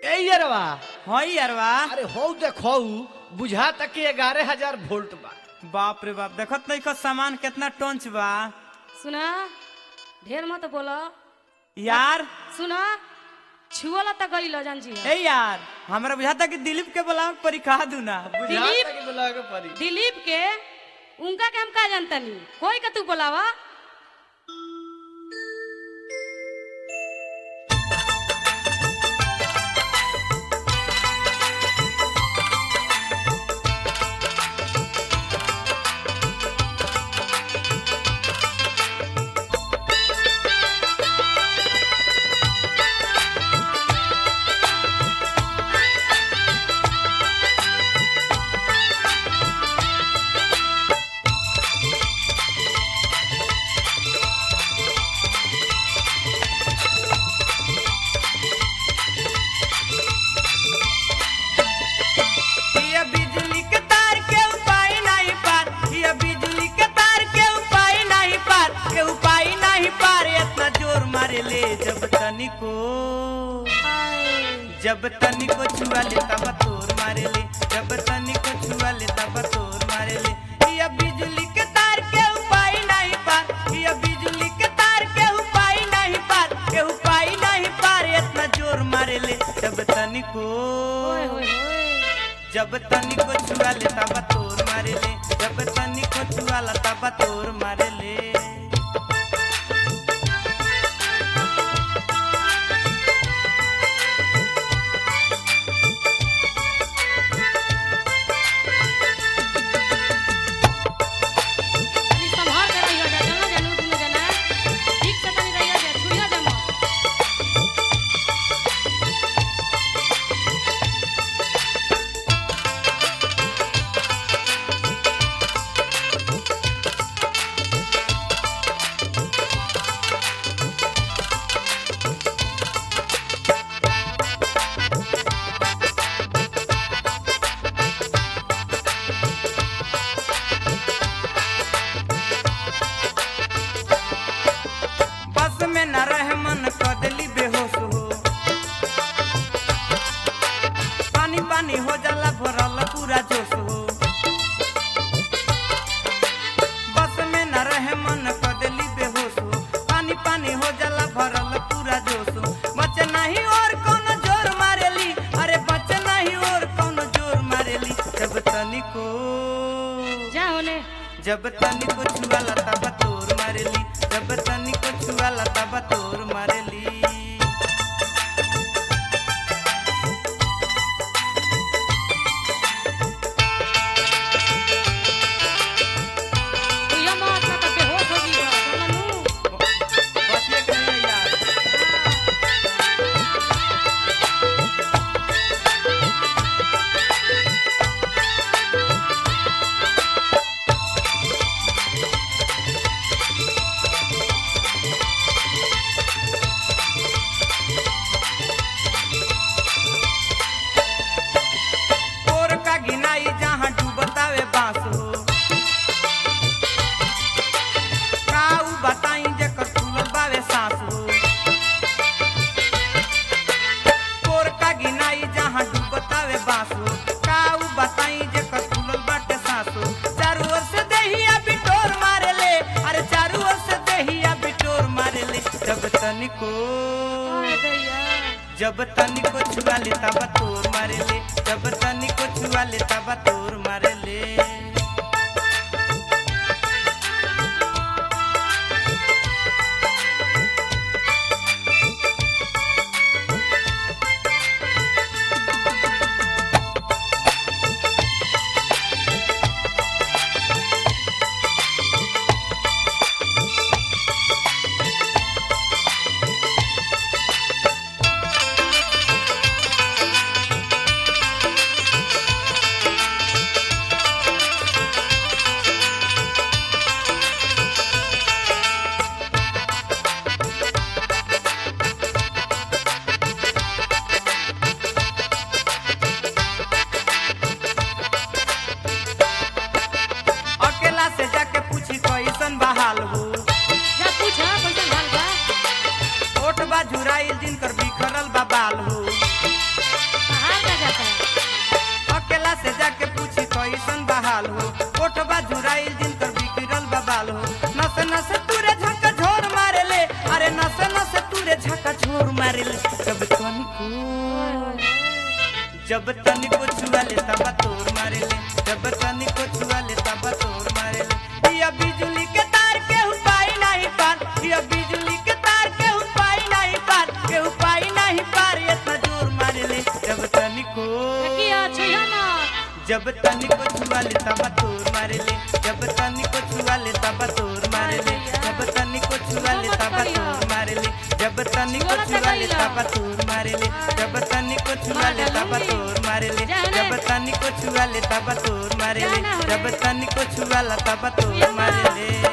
ए यारवा हाँ यारवा। अरे हो देखो बुझा तक 11,000 वोल्ट बा। बाप रे बाप, देखत नहीं को सामान कितना टोंच बा। सुना ढेर मत बोलो यार सुना छुअला तक गई जान जी ए यार, हमरा बुझाता कि दिलीप के बुलाओ परीक्षा दू ना। बुझा दिलीप? तक बुला के परी। दिलीप के उनका के हम का जानता नहीं, कोई का तू बोलावा। ये बिजली के तार के उपाय नहीं पार, ये बिजली के तार के उपाय नहीं पार, के उपाय नहीं पार। इतना जोर मारे ले जब तनिको छुआ ले तब तोर मारे ले, जब तनिको छुआ ले तब तोर मारे ले। ये बिजली के तार के उपाय नहीं पार, ये बिजली के तार के उपाय नहीं पार, के उपाय नहीं पार। इतना जोर मारे ले जब तनिको ओए होए होए जब तनिको छुआ ले तब तोर मारे ले, जब तनिको छुआ ला तब तोर मारे ले। तनी संभाल के रहियो जा, जाना जानू दुनु जना ठीक से तनी रहियो जा, छुइया जा मत। बस में न रहे मन कदली बेहोश हो, पानी पानी हो जाला भरल पूरा जोश हो। बस में न रहे मन कदली बेहोश हो, पानी पानी हो जाला भरल पूरा जोश हो। बचे नहीं और कौन जोर मारेली, अरे बचे नहीं और कौन जोर मारेली। जब तनिको जा होने जब तनिको छुआला तब तोर मारेली, जब तनिको छुआला तब तोर मारेली। छुइया मत ना तो बेहोश हो जीवा, जानू। बस ये कहिए यार। तोर का घिनाई जहाँ डूबतावे बांस हो, काऊ बताई जेकर फूलल बावे सांस हो। तोर का घिनाई जहाँ डूबतावे बांस हो, काऊ बताई जेकर फूलल बाटे सांस हो। चारू ओर से देहिया बिटोर मारे ले, अरे चारू ओर से देहिया बिटोर मारे ले। जब तनिको ओए दैया जब तनिको छुआ ले तब तोर मारे ले, जब तनिको छुआ ले तब तोर मारे ले। झुराइल जिनकर बिखरल बा बाल हो। बौराइल जिनकर बिगड़ल बबाल हो नस नस तुरे झका झोर मारे ले अरे नस नस तुरे झका झोर मारे ले जब तनिको छुआ ले तब तोर मारे ले जब तनिको छुआ ले तब तोर मारे ले या बिजली के तार के उपाय नहीं पार या बिजली के तार के उपाय नहीं पार के उपाय नहीं पार इतना जोर मारे ले जब तनिको किया छैया ना जब तनिको छुआ ले तब तोर मारे ले जब तनिको छुआ ले तब तोर मारे ले जब तनिको छुआ ले तब तोर मारे ले जब तनिको छुआ ले तब तोर मारे ले जब तनिको छुआ ले तब तोर मारे ले जब तनिको छुआ ले तब तोर मारे ले जब तनिको छुआ ले तब तोर मारे ले